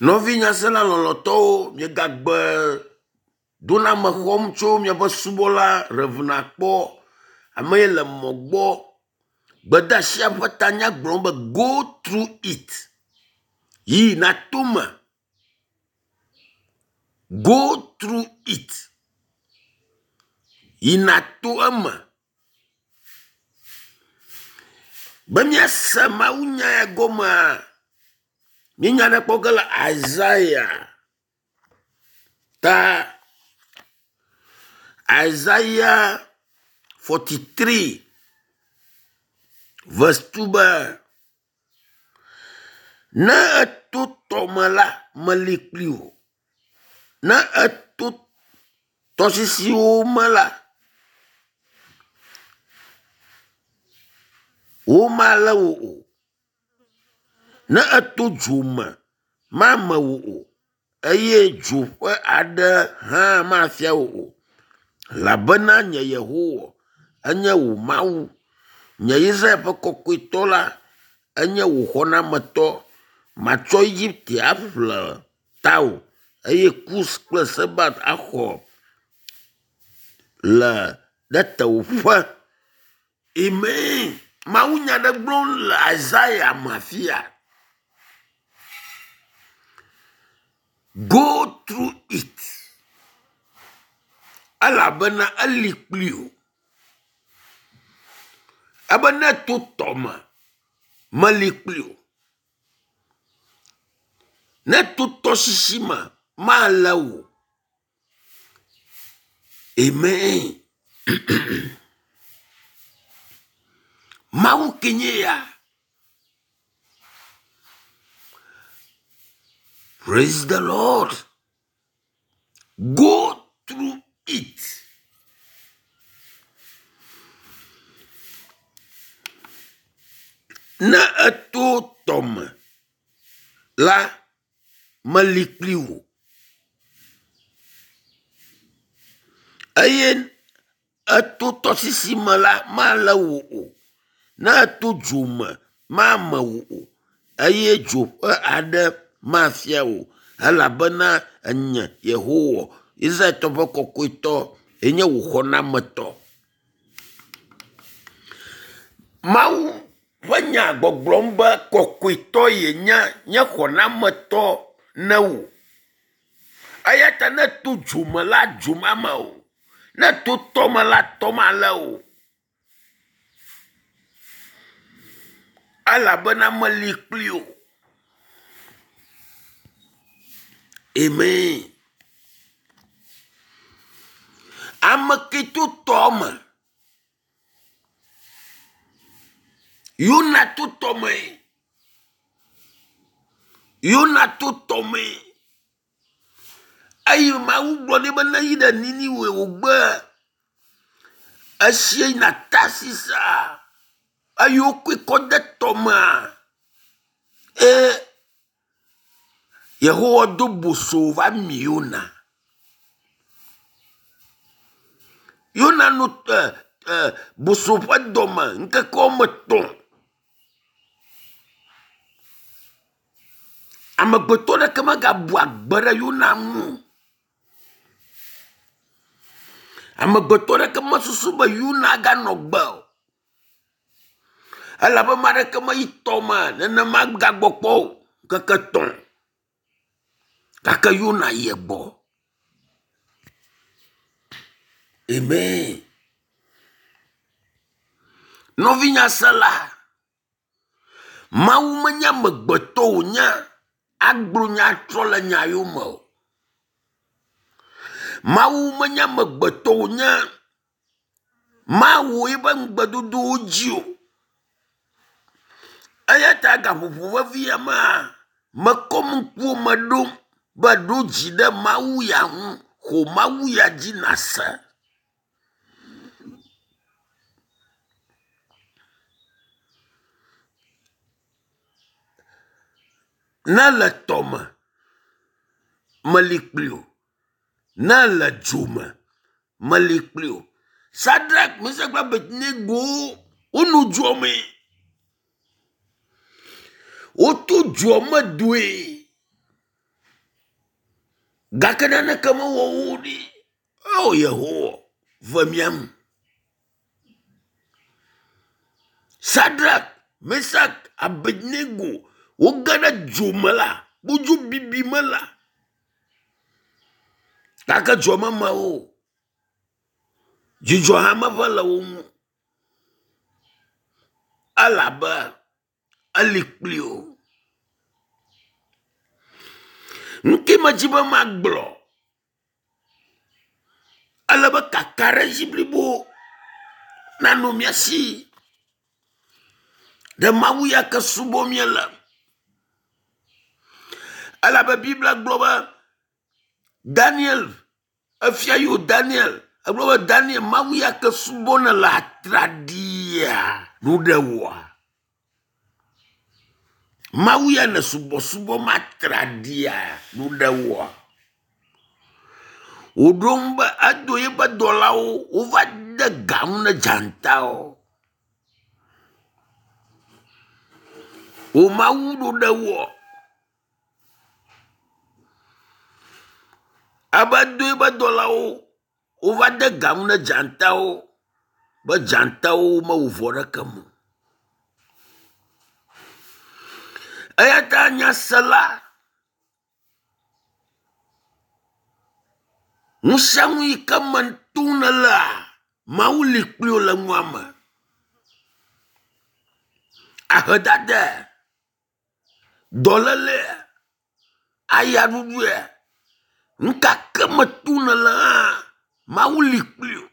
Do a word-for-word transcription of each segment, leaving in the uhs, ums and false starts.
Novinya sela loloto mi gagbe dona me xɔm tso miabe subɔla revna kpɔ ame ye le mɔ gbɔ gbedasia ƒe tanya gblɔm be go through it yi na to me go through it yi na to eme be miase mawu nya ya gomea mi nya ne kpɔ ke le Isaiah ta Isaiah forty-three verse two be ne eto tɔme la meli kpli o ne eto tɔsisiwo me la wo ma le wo o ne eto dzo me ma me wo o eye dzo ƒe aɖe hã ma fia wo o labena nye Yehowa enye wo Mawu nye Israel ƒe kɔkɔetɔ la enye wo xɔnametɔ matsɔ Egypte aƒle tawò eye Kus kple Sebat axɔ le ɖe tewòƒe. Amen. Mawu nya ɖe gblɔm le Isaiah me afia. Go through it. Elabena eli kpli o. Ebe ne to tɔme meli kpli o. Ne to tɔsisi me male o. Amen. Mawu kenye ya. Praise the Lord. Go through it. Ne eto tɔme la meli kpli o. Eye eto tɔsisi me la male wo o. Ne eto dzo me ma me wo o. Eye dzo ƒe aɖe ma fia wo. Elabena enye Yehowa Israel tɔ ƒe kɔkɔetɔ enye wo xɔnametɔ. Mawu ƒe nya gbɔgblɔm be kɔkɔetɔ ye nya nye xɔnametɔ ne wo. Eya ta ne to dzo me la dzo ma me o. Ne to tɔme la tɔma le o. Elabena meli kpli o. Amen. Ame ke to tɔme Yona to tɔme Yona to tɔme eye Mawu gblɔ nɛ be ne yi ɖe Niniwe wògbe esie yina Tasisa eye wokɔe kɔ de tɔmea e Yehowa do boso va mi Yona. Yona no uh, uh, boso ƒe dɔme ŋkeke wɔme etɔ̃. Amegbetɔ ɖeke megabu agbe ɖe Yona ŋu. Amegbetɔ ɖeke mesusu be Yona ganɔ gbe o. Elabena ame ɖeke meyi tɔme nenema gagbɔ kpɔ o ŋkeke etɔ̃. Gake Yona yi gbɔ. Amen. Novinya se la. Mawu menya amegbetɔ wonya agblɔ nya trɔ le nya yome o. Mawu menya amegbetɔ wonya Mawu ebe ŋugbedodowo dzi o. Eya ta gaƒoƒo vevia ma mekɔm ŋkuwo me ɖom be ɖo dzi ɖe Mawu ya ŋu xɔ Mawu ya dzi nase. Ne le tɔme meli kpli o. Ne le dzo me meli kpli o. Shadrach, Meshach kple Abednego wonu dzoa me. Woto dzoa me doe. Gakana kama wawudi. Oh Yehowa. Vamiam. Sadrak, Mesak, Abednego. Wogana jumala. Buju bibi mala. Kaka joma mao. Jijo hama vala umu. Alaba. Alikplio. Nki majiba magblo. Alaba kakare jiblibo. Nano miasi. De mawuya ka subo miela. Alaba Bibla globa. Daniel. Afiayo Daniel. Agloba Daniel mawuya ka subo na la tradia. Nudewa. Mawuya na subo subo matradia. Nudewa. Udomba adoye ba dolao. Uva de gamna jantao. O mawudo de wo. Abadwe ba dolao. O va de gamna jantao. Ba jantao ma uvora kamu. Ayata nyasala. Musangi kamantuna la. Mauli klio la mwama. Ahadade. Dolale. Ayarudwe. Nka kamatuna la. Mauli klio.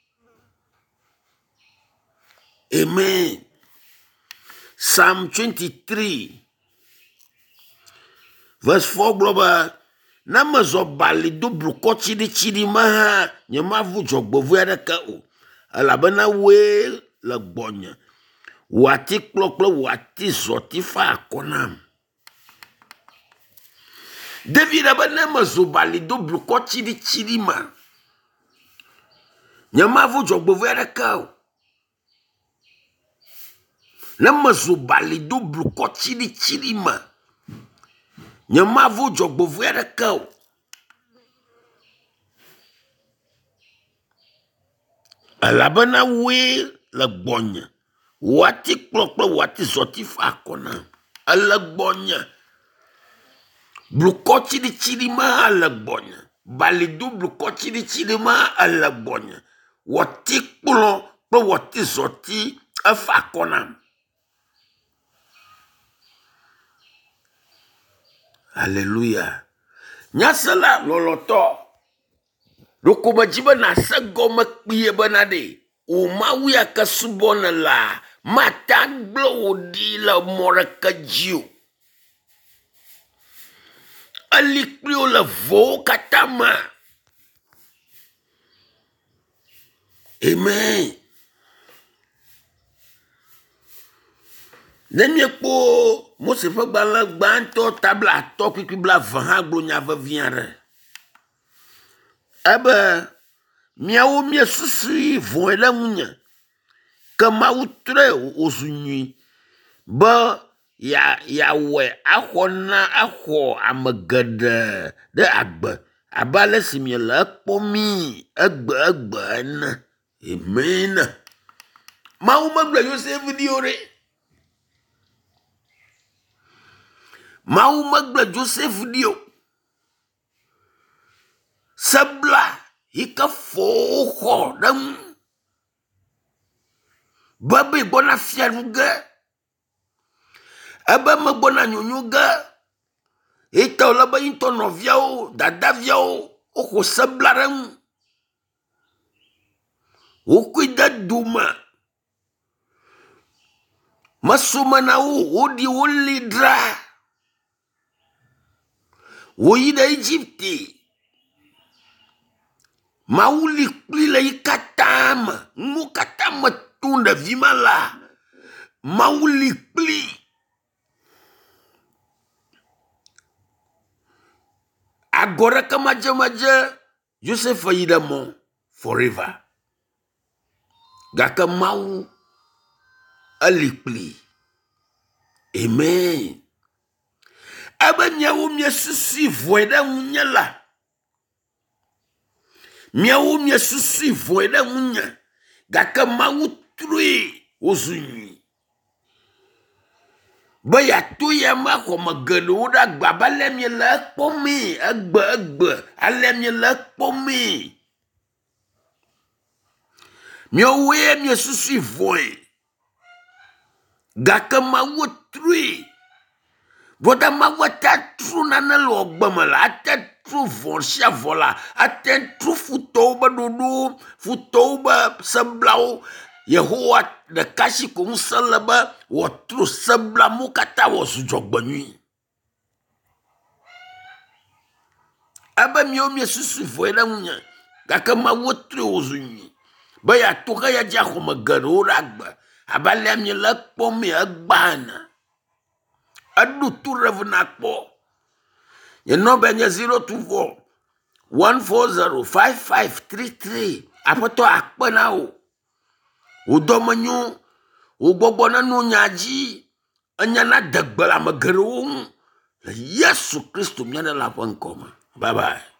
Amen. Psalm twenty-three. Verse four global. Nama zobali do bruko chidi chidi maha. Nyamavu jogbovu ya daka o. Alabana we la gbonya. Wati kloklo wati zoti fa akonam. David abana mazobali do bruko chidi chidi ma. Nyamavu jogbovu ya daka o. Nama zobali do bruko chidi chidi ma. Nyamavu jogbovu ya daka o. Alabana we la gbonya. Wati kloklo wati zoti fa akona. Ala gbonya. Bluko chidi chidi ma ala gbonya. Balidu bluko chidi chidi ma ala gbonya. Wati klo klo wati zoti fa akona. Hallelujah. Nyasala loloto. Loko majiba na sagoma kpiye banade. Umawi akasubona la. Matanglo di la moraka jiu. Alikpio la vo katama. Amen. Nemye po. Mose fa bala gbanto tabla toki ki bla van glo nya va vienre. Aba miawo mia susu von la munya. Kama utre osunyi. Ba ya ya we akona akho amagada de agba. Abale simila pomi agba agba na. Amen. Ma uma gba yo se video re. Ma uma gba Joseph dio. Sabla hika fo dam. Babe bona fiaruga. Aba ma bona nyonyuga. Eta ola ba into no viao, dada viao, oko sabla ram. Okuida duma. Masuma na u odi wolidra. Woyida Egypte. Mauli klila ikatama. Mukatama tunda vimala. Mauli kli. Agora kamaja maja. Joseph Ayida mo. Forever. Gaka mau. Alikli. Amen. Aba nyawo mye sisi voida munyala. miawo mie susu voe ɖe ŋunye gake Mawu trui wozu nyui be yato ya ma xɔme geɖewo ɖe agba be ale mie le ekpɔmee egbe egbe ale mie le ekpɔmee miawoe mie susu voe gake Mawu trui voda Mawu ta tru nane le ogbe me la ate tru vɔ sia vɔ la ate tru futɔwo be ɖoɖo futɔwo be seblawo Yehowa ɖeka si ko ŋusẽ le be wòatru seblawo katã wòzu dzɔgbenyui ebe miawo mie susu voe ɖe ŋunye gake Mawu trui wòzu nyui be yeato xe ya dzi axɔme geɖewo ɖe agbe abe alea mie le ekpɔmee egba ene eɖo tu revu na kpɔ ye nɔmba nye zero two four one four zero five five three three aƒetɔ akpe na wo wo dɔme nyo wo gbɔgbɔ nenu nya dzi enya na degbe le ame geɖewo ŋu le Yesu Kristo mía ɖe la ƒe ŋkɔ me. Bye bye.